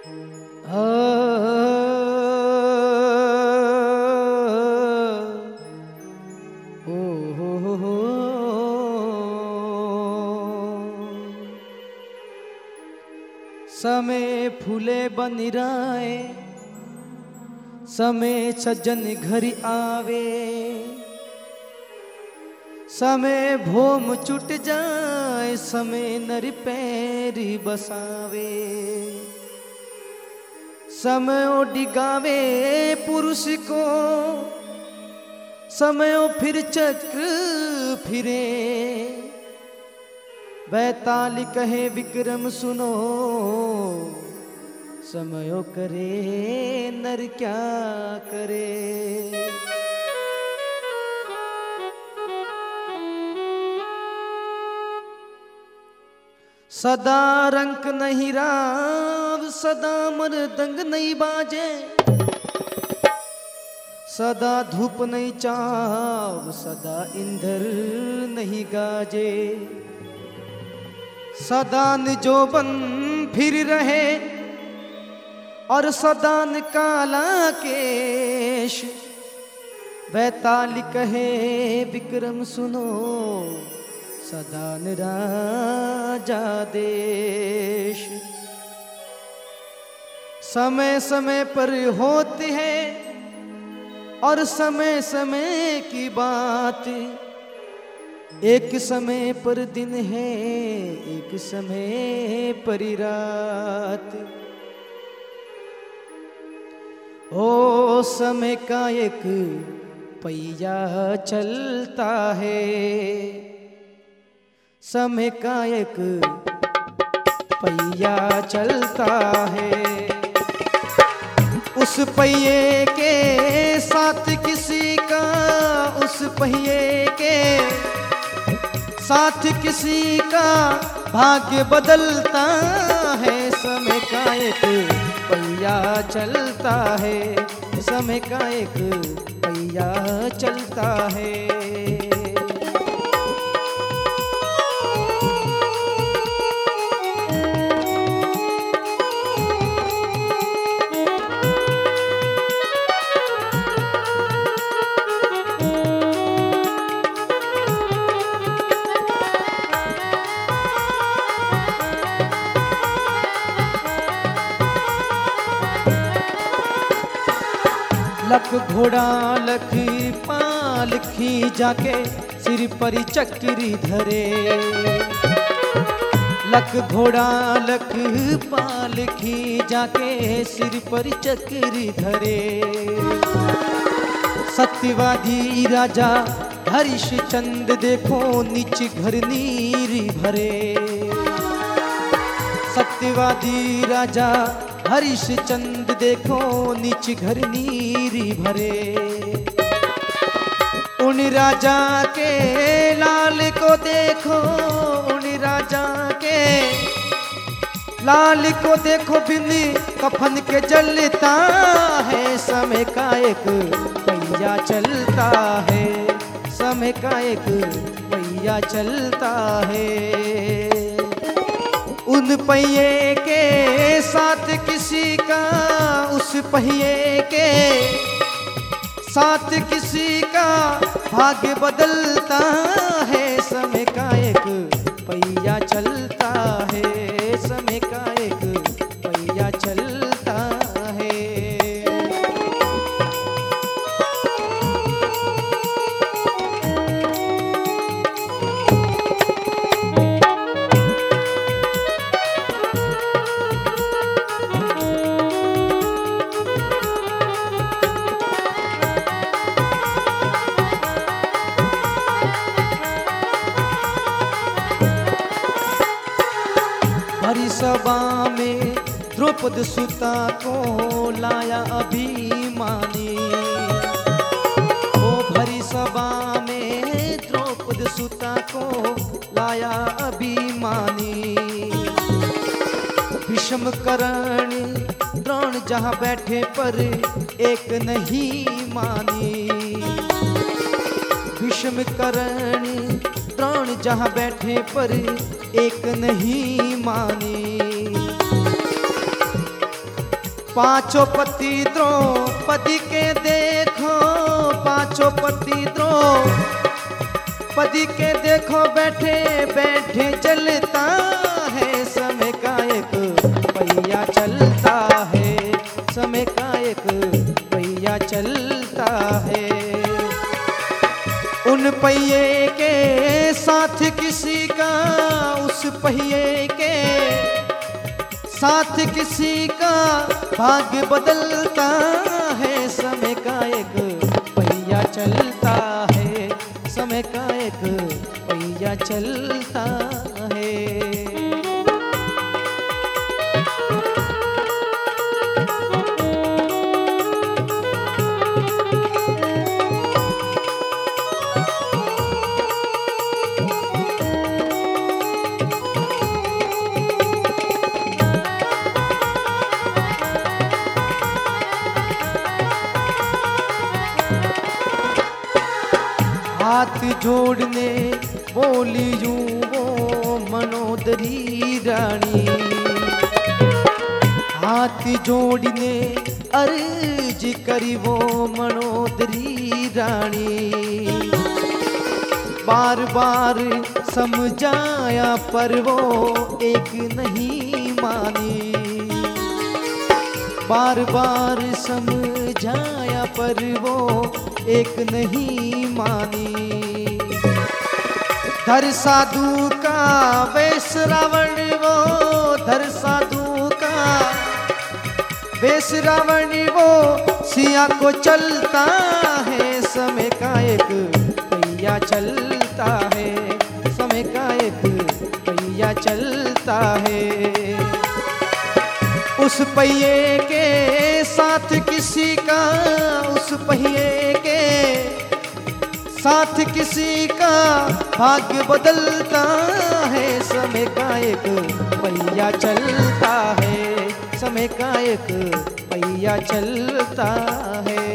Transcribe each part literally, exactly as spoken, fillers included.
समय फूले बनिराए, समय सज्जन घर आवे, समय भोम चुट जाए, समय नर पैरी बसावे, समय ओ डिगावे पुरुष को, समय ओ फिर चक्र फिरे, बैताल कहे विक्रम सुनो, समयो करे नर क्या करे। सदा रंक नहीं राव, सदा मृदंग नहीं बाजे, सदा धूप नहीं चाव, सदा इंद्र नहीं गाजे, सदा निजोबन फिर रहे और सदान काला केश, बैताल कहे विक्रम सुनो, सदान राजा देश। समय समय पर होती है और समय समय की बात, एक समय पर दिन है, एक समय पर रात। ओ समय का एक पहिया चलता है, समय का एक पहिया चलता है, उस पहिए के साथ किसी का, उस पहिए के साथ किसी का भाग्य बदलता है। समय का एक पहिया चलता है, समय का एक पहिया चलता है। लख घोड़ा लख पालखी जाके सिर पर चक्री धरे, लख घोड़ा लख पालखी जाके सिर पर चक्री धरे, सत्यवादी राजा हरिश्चंद्र देखो नीच घर नीर भरे, सत्यवादी राजा हरिश्चंद्र देखो नीच घर नीरी भरे, उन राजा के लाल को देखो, उन राजा के लाल को देखो बिन कफन के जलता है। समय का एक पहिया चलता है, समय का एक पहिया चलता है, उन पहिए के साथ किसी का, उस पहिए के साथ किसी का भाग्य बदलता है। समय का एक पहिया चलता है, समय का एक पहिया चलता है। भरी सभा में द्रौपद सुता को लाया अभिमानी, ओ भरी सभा में द्रौपद सुता को लाया अभिमानी, भीष्म कर्ण द्रोण जहाँ बैठे पर एक नहीं मानी, भीष्म कर्ण द्रोण जहाँ बैठे पर एक नहीं मानी, पांचों पति द्रौपदी के देखो, पांचों पति द्रौपदी के देखो, बैठे बैठे चलता है समय का एक पहिया चलता है, समय का एक पहिया चलता है। उन पहिए के साथ किसी का, उस पहिए के साथ किसी का भाग्य बदलता है, समय का एक पहिया चलता है, समय का एक पहिया चलता है। हाथ जोड़ने बोली यूं वो मनोदरी रानी, हाथ जोड़ने अर्ज करी वो मनोदरी रानी। बार बार समझाया पर वो एक नहीं मानी, बार बार समझाया पर वो एक नहीं मानी। धर साधु का वेश रावण वो, धर साधु का वेश रावण वो, सिया को चलता है, समय का एक पहिया चलता है, समय का एक पहिया चलता है। उस पहिए के साथ किसी का, उस पहिए के साथ किसी का भाग्य बदलता है, समय का एक पहिया चलता है, समय का एक पहिया चलता है।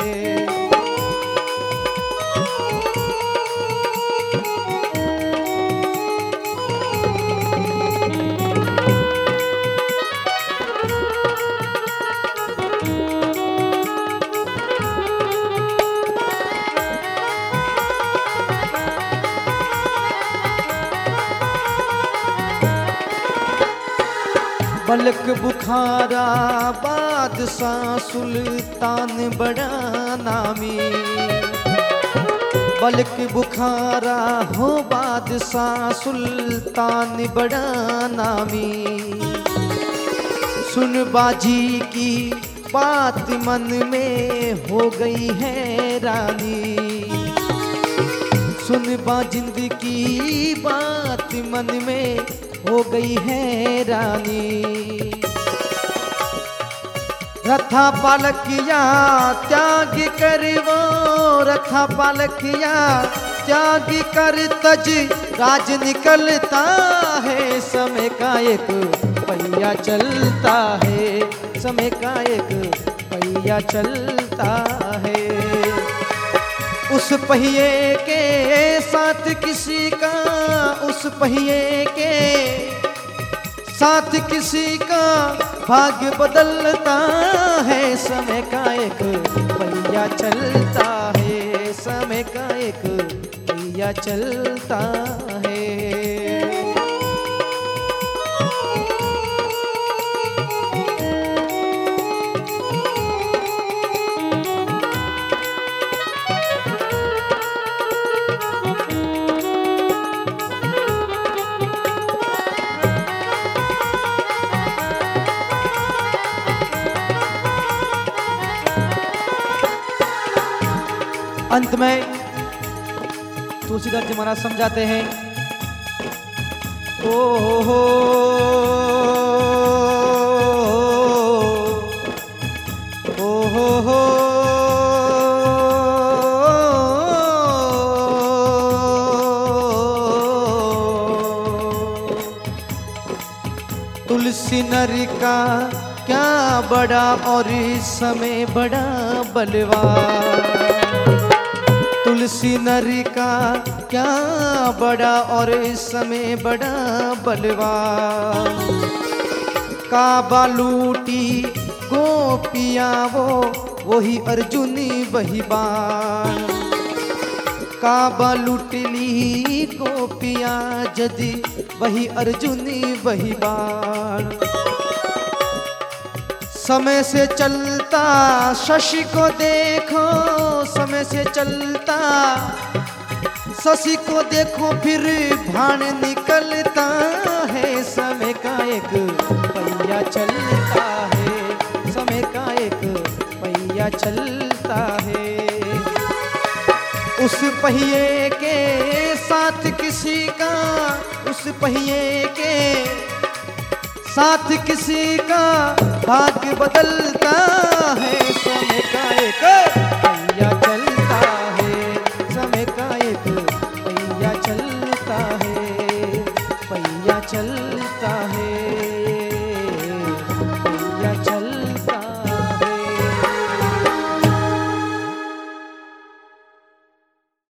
बलक बुखारा बादशाह सुल्तान बड़ा नामी, बलक बुखारा हो बादशाह सुल्तान बड़ा नामी। सुन बाजी की बात मन में हो गई है रानी, सुन बाजिंद की बात मन में हो गई है रानी। रथा पालकिया त्याग कर वो, रथा पालकिया त्याग कर तज राज निकलता है, समय का एक पहिया चलता है, समय का एक पहिया चलता है। उस पहिए के साथ किसी का, उस पहिए के साथ किसी का भाग्य बदलता है, समय का एक पहिया चलता है, समय का एक पहिया चलता है। अंत में तुलसीदास जी महाराज समझाते हैं, ओ हो ओ हो हो तुलसी नर का क्या बड़ा और समय बड़ा बलवान, तुलसी नर का क्या बड़ा और समय बड़ा बलवान। काबा लूटी गोपियाँ वो वही अर्जुनी वही बाण काबा लुटली गोपियाँ जदि वही अर्जुनी वही बाण समय से चलता शशि को देखो समय से चलता शशि को देखो फिर भाण निकलता है समय का एक पहिया चलता है समय का एक पहिया चलता है उस पहिए के साथ किसी का उस पहिए के साथ किसी का भाग्य बदलता है समय का एक पहिया चलता है समय का एक पहिया चलता है पहिया चलता है पहिया चलता